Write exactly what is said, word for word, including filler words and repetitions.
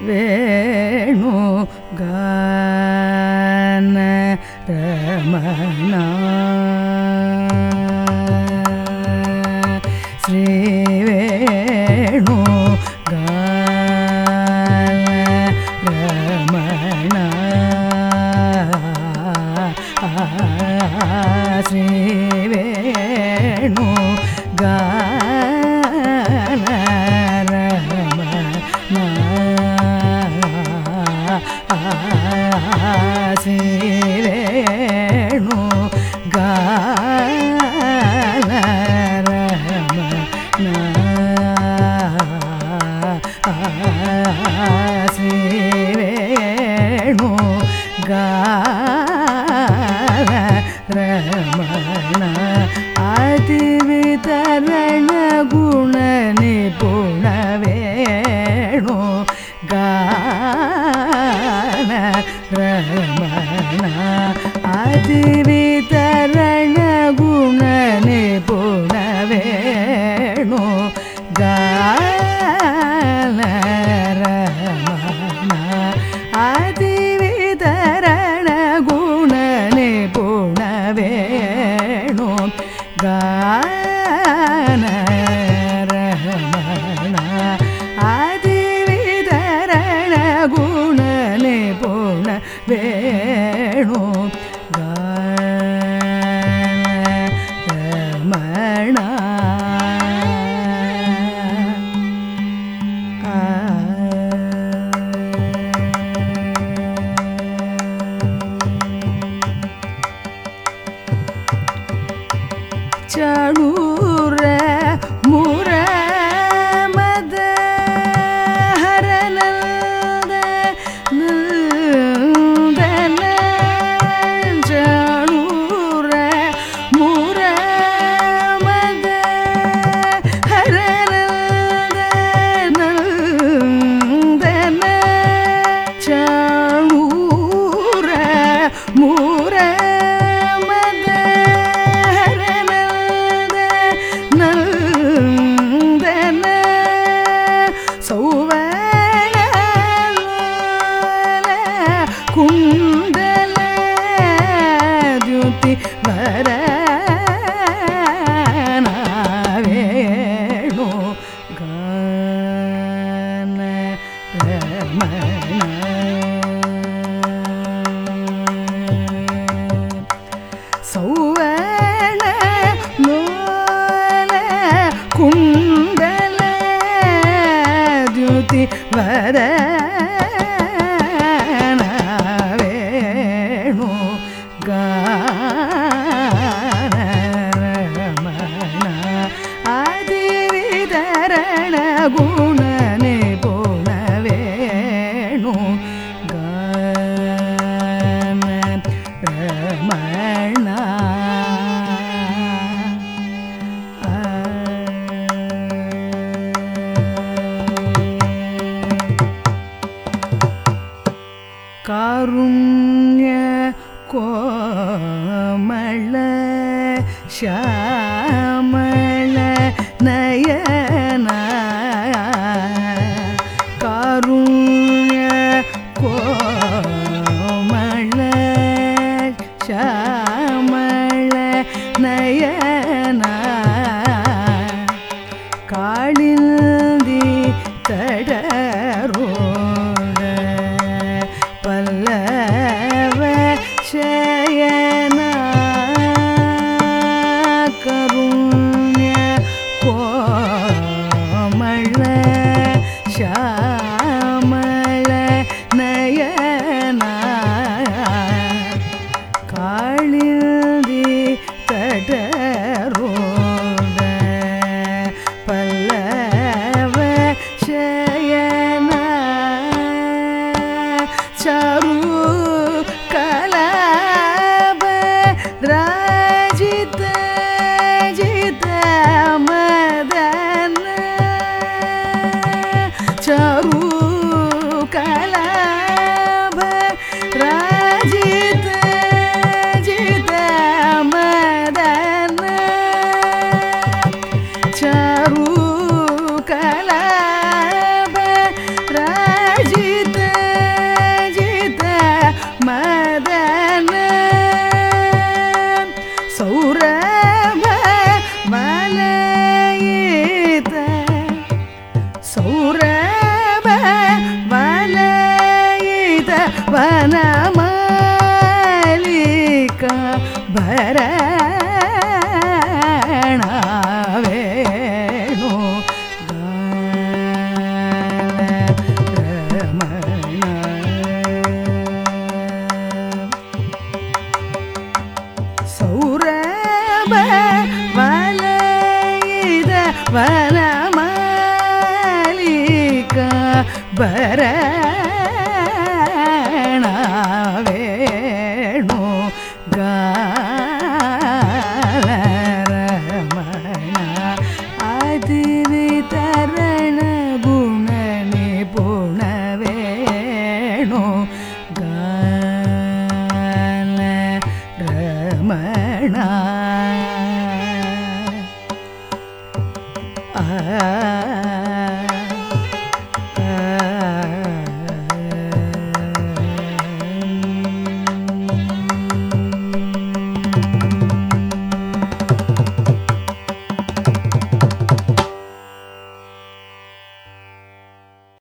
வேணு கான ரமணா ஸ்ரீ வேணு கான ரமணா ஸ்ரீ வேணு கான ரமணா ஸ்ரீ வேணு கான ரமணா ஸ்ரீ வேணு கான ரமணா அதி விதரண குண நிபுண வேணு கான ரமணா அதி விதரண குண நிபுண வேணு கான ரமணா அதி விதரண குண நிபுண வேணு கான ரமணா அதி விதரண குண நிபுண வேணு கான ரமணா சணூர முர மத ஹரநந்த நந்தன சணூர முர மத ஹரநந்த நந்தன சணூர முர குண்டல த்யுதி வரன வேணு கான ரமணா சௌவன லோல குண்டல த்யுதி வரன கான ரமணா அதி விதரண குண நிபுண வேணு கான ரமணா காருண்ய கோமள ஷாமள நயன காருண்ய கோமள ஷாமள நயன காளிந்தி தடரோட பல்லவ சயனா கருண்ய கோமள ஷாமள நயனா காளிந்தி தடரோட பல்லவ சயனா சரு கலப ராஜித ஜித மதன சரு கலப ராஜித ஜித மதன சரு கலப ராஜித சௌரப வலயித வனமாலிகா பரணாவேணு ரமண சௌரப வலயித வனமாலிகா பரணாவேணு காலரமண அதிவிதரண குண நிபுணவேணு காலரமண ஆ